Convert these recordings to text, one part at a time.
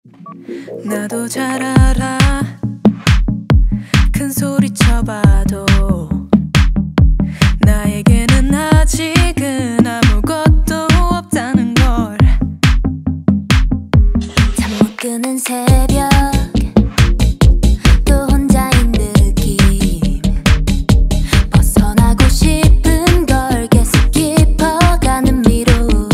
나도 잘 알아 큰 소리 쳐봐도 나에게는 아직은 아무것도 없다는 걸. 잠 못 드는 새벽 또 혼자인 느낌 벗어나고 싶은 걸 계속 깊어가는 미로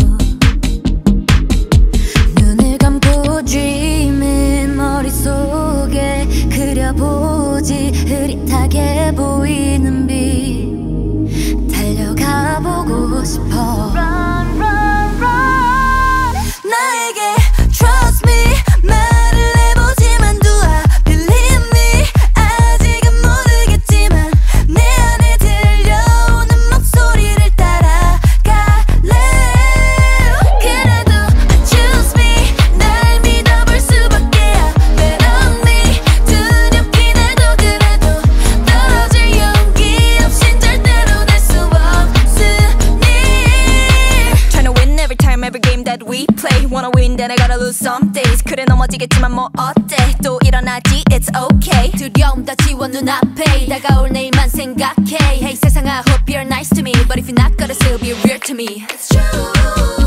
눈을 감고 dreaming 머릿속에 그려보지 흐릿하게 보이는 빛 달려가 보고 싶어. Run, run, run. 나에게 trust me 말을 해보지만 do I believe me 아직은 모르겠지만 내 안에 들려오는 목소리를 따라갈래. 그래도 choose me 날 믿어볼 수밖에야 bet on me 두렵긴 해도 그래도 떨어질 용기 없인 절대로 될 수 없으니 Trying to win every time every game that we play Wanna win then I gotta lose some days 그래 넘어지겠지만 뭐 어때 또 일어나지 it's okay 두려움 다 지워 눈앞에 다가올 내일만 생각해 Hey 세상아 hope you're nice to me But if you're not gonna still be real to me It's true